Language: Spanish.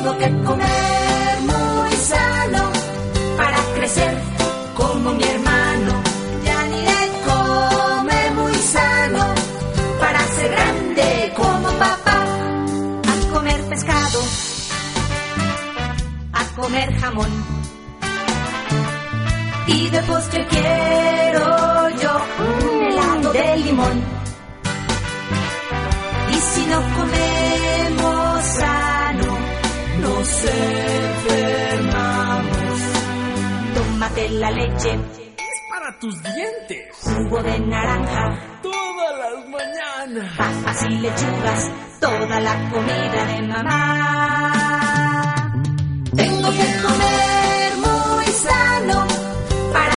Tengo que comer muy sano para crecer como mi hermano. Yanire come muy sano para ser grande como papá. A comer pescado, a comer jamón, y de postre quiero yo un helado de limón. Y si no comemos sano, nos enfermamos. Tómate la leche, es para tus dientes. Jugo de naranja, Todas las mañanas. papas y lechugas, toda la comida de mamá. Tengo que comer